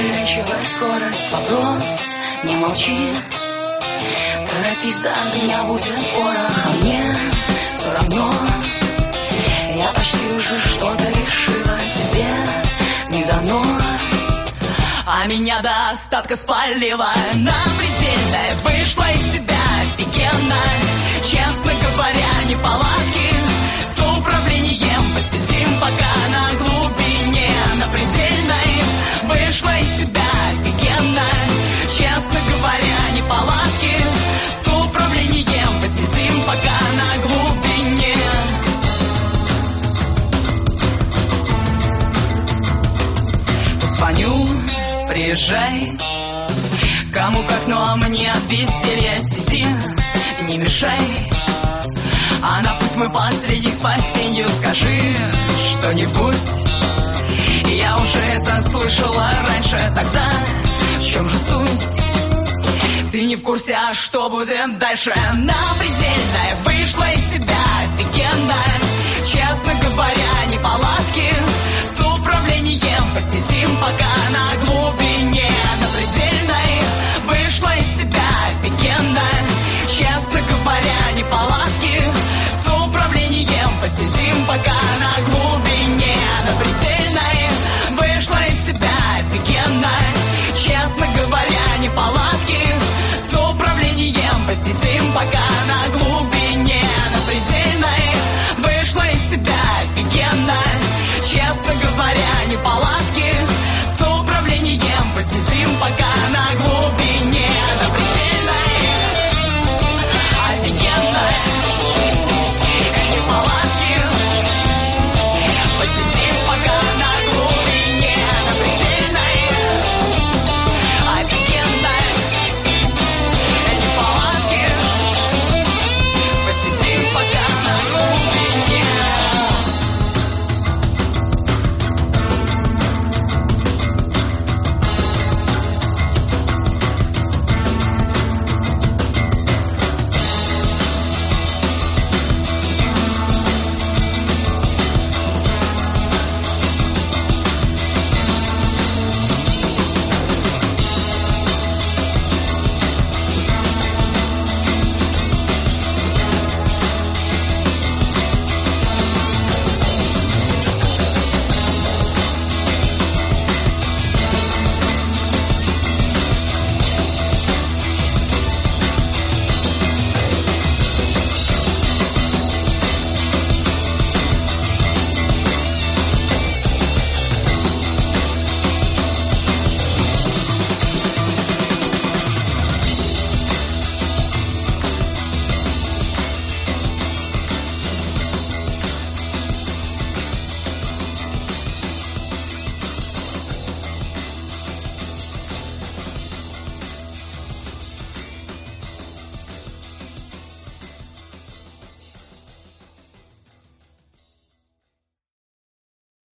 увеличивай скорость. Вопрос, не молчи. Торопись, до огня будет порох, а мне все равно. Я почти уже что-то решила, тебе не дано. А меня до остатка спалила, на предельное вышла из себя офигенно. Честно говоря, неполадки с управлением. Посидим пока на глубине, на предельной вышла из себя офигенно. Честно говоря, неполадки с управлением. Посидим пока на глубине. Позвоню, приезжай, кому как, ну а мне от безделья. Сиди, не мешай, она пусть мой посредник спасению. Скажи что-нибудь, я уже это слышала раньше. Тогда в чем же суть? Ты не в курсе, а что будет дальше? На предельное вышла из себя офигенно. Честно говоря, неполадки с управлением. Посидим пока на глубине.